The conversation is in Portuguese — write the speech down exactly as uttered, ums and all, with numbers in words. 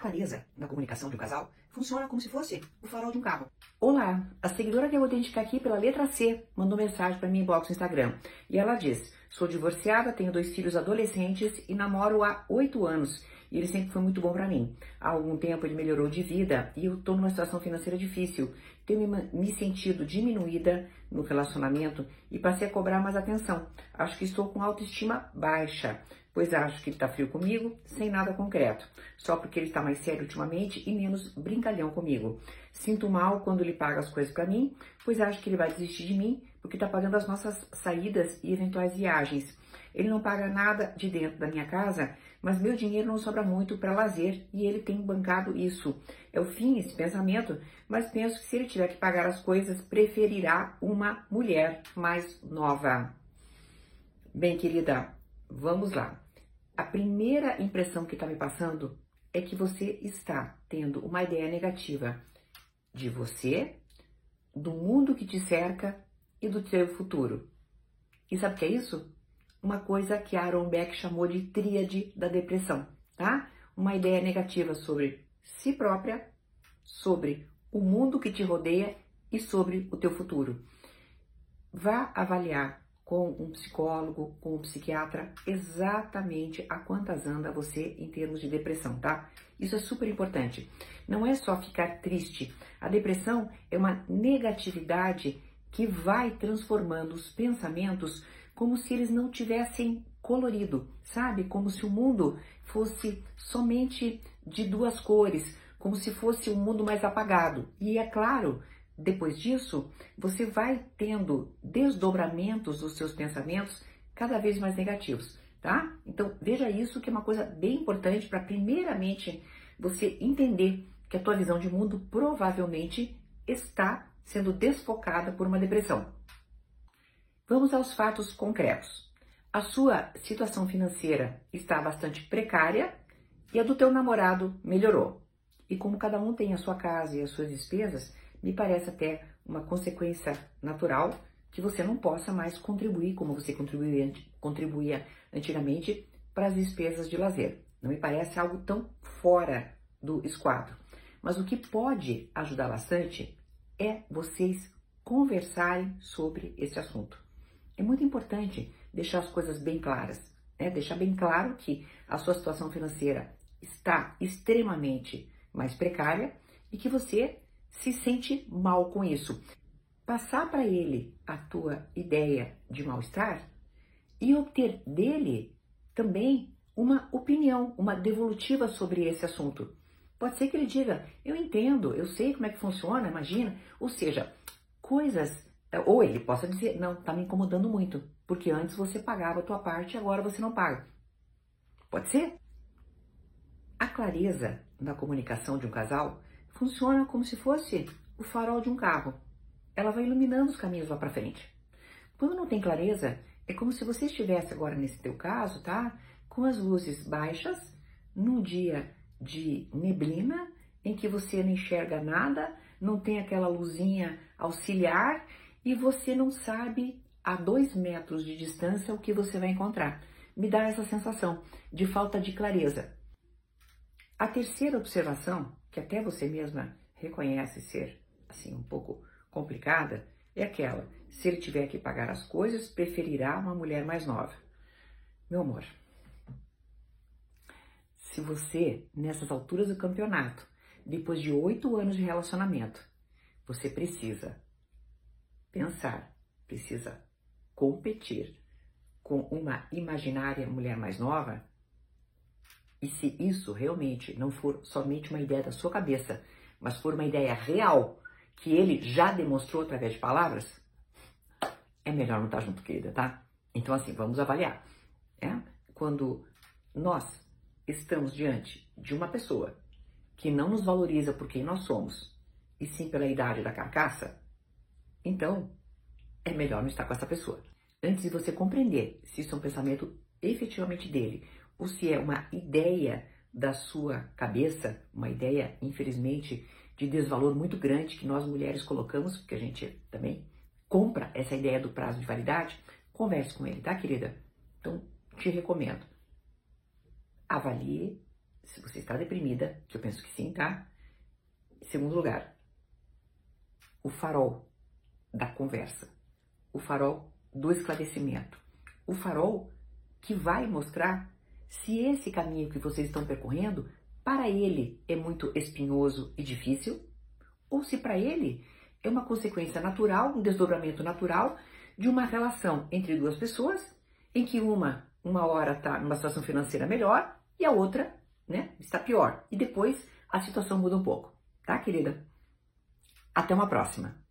clareza na comunicação de um casal funciona como se fosse o farol de um carro. Olá, a seguidora que eu vou identificar aqui pela letra C mandou mensagem para mim inbox no Instagram. E ela diz: sou divorciada, tenho dois filhos adolescentes e namoro há oito anos. E ele sempre foi muito bom para mim. Há algum tempo ele melhorou de vida e eu estou numa situação financeira difícil. Tenho me, me sentido diminuída no relacionamento e passei a cobrar mais atenção. Acho que estou com autoestima baixa, pois acho que ele está frio comigo, sem nada concreto. Só porque ele está mais sério ultimamente e menos brincalhão comigo. Sinto mal quando ele paga as coisas para mim, pois acho que ele vai desistir de mim porque está pagando as nossas saídas e eventuais viagens. Ele não paga nada de dentro da minha casa, mas meu dinheiro não sobra muito para lazer e ele tem bancado isso. É o fim esse pensamento, mas penso que se ele tiver que pagar as coisas, preferirá uma mulher mais nova. Bem, querida, vamos lá. A primeira impressão que está me passando é que você está tendo uma ideia negativa de você, do mundo que te cerca e do seu futuro. E sabe o que é isso? Uma coisa que Aaron Beck chamou de tríade da depressão, tá? Uma ideia negativa sobre si própria, sobre o mundo que te rodeia e sobre o teu futuro. Vá avaliar com um psicólogo, com um psiquiatra, exatamente a quantas anda você em termos de depressão, tá? Isso é super importante. Não é só ficar triste. A depressão é uma negatividade que vai transformando os pensamentos como se eles não tivessem colorido, sabe? Como se o mundo fosse somente de duas cores, como se fosse um mundo mais apagado. E é claro, depois disso, você vai tendo desdobramentos dos seus pensamentos cada vez mais negativos, tá? Então, veja isso que é uma coisa bem importante para, primeiramente, você entender que a tua visão de mundo provavelmente está sendo desfocada por uma depressão. Vamos aos fatos concretos. A sua situação financeira está bastante precária e a do teu namorado melhorou. E como cada um tem a sua casa e as suas despesas, me parece até uma consequência natural que você não possa mais contribuir como você contribuía, contribuía antigamente para as despesas de lazer. Não me parece algo tão fora do esquadro. Mas o que pode ajudar bastante é vocês conversarem sobre esse assunto. É muito importante deixar as coisas bem claras, né? Deixar bem claro que a sua situação financeira está extremamente mais precária e que você se sente mal com isso. Passar para ele a tua ideia de mal-estar e obter dele também uma opinião, uma devolutiva sobre esse assunto. Pode ser que ele diga: eu entendo, eu sei como é que funciona, imagina. Ou seja, coisas... Ou ele possa dizer: não, tá me incomodando muito, porque antes você pagava a tua parte e agora você não paga. Pode ser? A clareza na comunicação de um casal funciona como se fosse o farol de um carro. Ela vai iluminando os caminhos lá para frente. Quando não tem clareza, é como se você estivesse agora, nesse teu caso, tá? Com as luzes baixas, num dia de neblina, em que você não enxerga nada, não tem aquela luzinha auxiliar, e você não sabe a dois metros de distância o que você vai encontrar. Me dá essa sensação de falta de clareza. A terceira observação, que até você mesma reconhece ser assim um pouco complicada, é aquela: se ele tiver que pagar as coisas, preferirá uma mulher mais nova. Meu amor, se você, nessas alturas do campeonato, depois de oito anos de relacionamento, você precisa pensar, precisa competir com uma imaginária mulher mais nova, e se isso realmente não for somente uma ideia da sua cabeça, mas for uma ideia real, que ele já demonstrou através de palavras, é melhor não estar junto, querida, tá? Então, assim, vamos avaliar. É? Quando nós estamos diante de uma pessoa que não nos valoriza por quem nós somos, e sim pela idade da carcaça, então, é melhor não estar com essa pessoa. Antes de você compreender se isso é um pensamento efetivamente dele, ou se é uma ideia da sua cabeça, uma ideia, infelizmente, de desvalor muito grande que nós mulheres colocamos, porque a gente também compra essa ideia do prazo de validade, converse com ele, tá, querida? Então, te recomendo. Avalie se você está deprimida, que eu penso que sim, tá? Segundo lugar, o farol da conversa, o farol do esclarecimento, o farol que vai mostrar se esse caminho que vocês estão percorrendo, para ele é muito espinhoso e difícil, ou se para ele é uma consequência natural, um desdobramento natural de uma relação entre duas pessoas, em que uma, uma hora está numa situação financeira melhor e a outra, né, está pior. E depois a situação muda um pouco, tá, querida? Até uma próxima!